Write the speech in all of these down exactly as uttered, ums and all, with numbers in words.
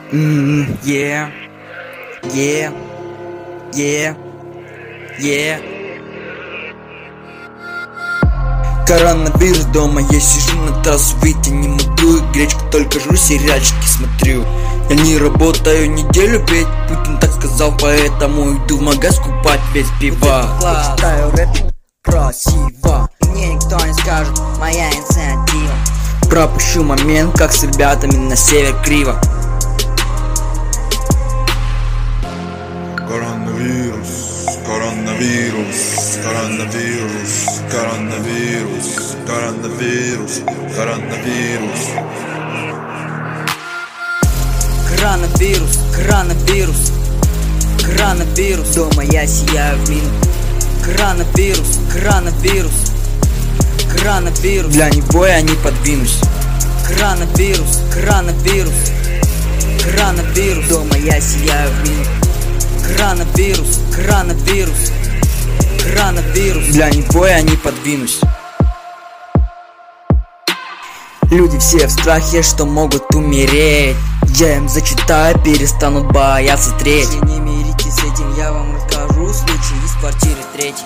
Mm, yeah, yeah, yeah, yeah. Коронавирус дома, я сижу на трассу, выйти не могу. И гречку только жру, сериальчики смотрю. Я не работаю неделю, ведь Путин так сказал, поэтому иду в магаз купать весь пива. Я читаю рэп красиво, и мне никто не скажет, моя инициатива. Пропущу момент, как с ребятами на север криво. Коронавирус, коронавирус, коронавирус, коронавирус, коронавирус, коронавирус. Коронавирус, коронавирус, коронавирус. Дома я сияю в минус. Коронавирус, коронавирус, коронавирус. Для него я не подвинусь. Коронавирус, коронавирус, коронавирус. Дома я сияю в минус. Коронавирус, коронавирус, коронавирус. Для него я не подвинусь. Люди все в страхе, что могут умереть. Я им зачитаю, перестанут бояться треть. Если не миритесь с этим, я вам расскажу случай из квартиры третьей.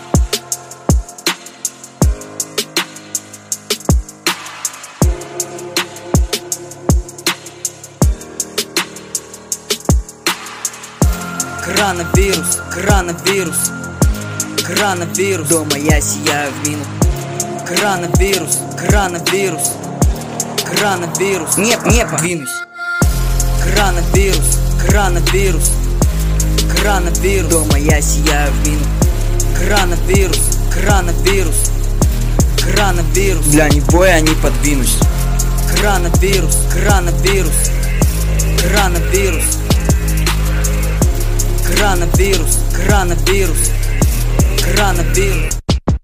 Коронавирус, коронавирус, коронавирус. Дома я сияю в минус. Коронавирус, коронавирус, коронавирус. Не, не подвинусь. Коронавирус, коронавирус, коронавирус. Дома я сияю в минус. Коронавирус, коронавирус, коронавирус. Для него я не подвинусь. Коронавирус, коронавирус, коронавирус. Коронавирус, коронавирус, коронавирус.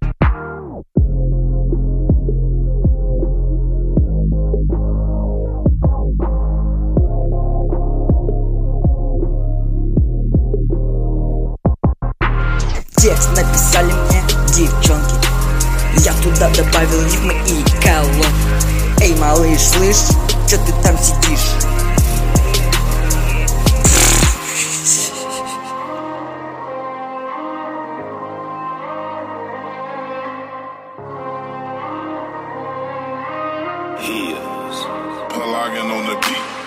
Текст написали мне девчонки, я туда добавил рифмы и колонки. Эй, малыш, слышь, чё ты там сидишь? He is plugging on the beat.